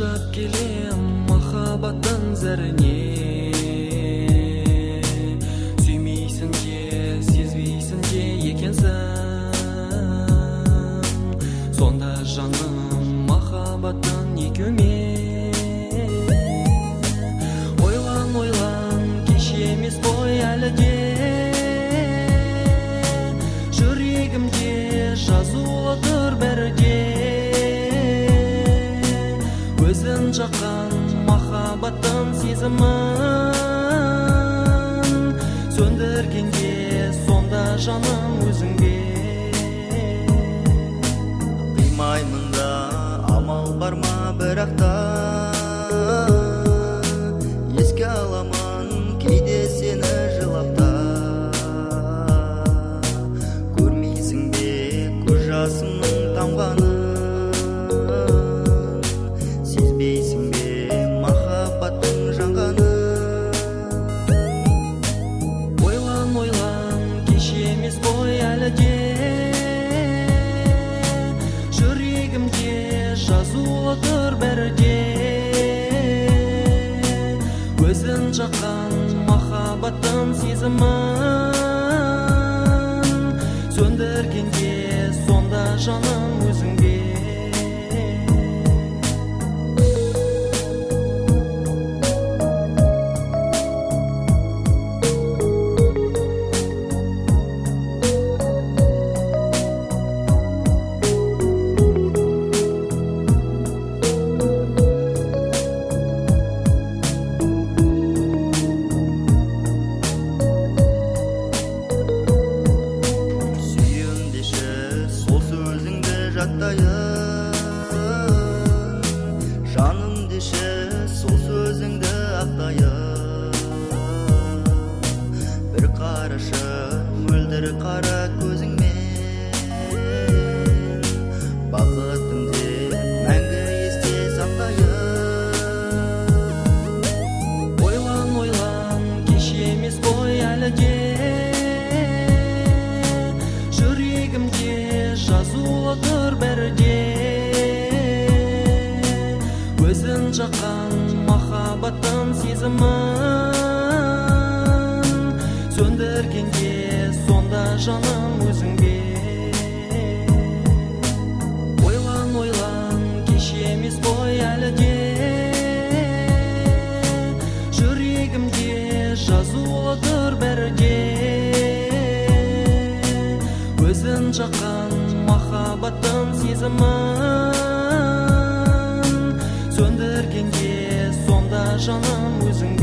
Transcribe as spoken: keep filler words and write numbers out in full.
жашап келем махаббаттың зәріне. Сүймейсің де, сезбейсің де екенсің. Сонда жаным махаббаттың екеуме. Ойлан, ойлан, кеш емес қой әлі де. Жүрегімде жазулы тұр бәріде. Өзің жаққан махаббаттың сезімін сөндіргенде сонда жаным өзіңде. Қимаймын да амал бар ма бірақ та, еске аламын кейде сені жылап та. Көрмейсің бе көз жасымның тамғанын, сезбейсің бе махаббаттың жанғанын. Ойлан, ойлан, кеш емес қой әлі де. Жүрегімде жазулы тұр бәріде. Өзің жаққан махаббаттың сезімін сөндіргенде сонда жаным өзіңде. Жаным деші сол сөзіңді ақтайын. Бір қарашы мөлдір қара көзіңмен бақытымды мәңгі есте сақтайын. Ойлан, ойлан, кеш емес қой әлі де. Жүрегімде жазулы тұр бәріде. Өзің жаққан махаббаттың сезімін сөндіргенде сонда жаным өзіңде. Ойлан, ойлан, кеш емес қой әлі де. Жүрегімде жазулы тұр бәріде. Өзің жаққан махаббаттың сезімін сөндіргенде сонда жаным өзіңде.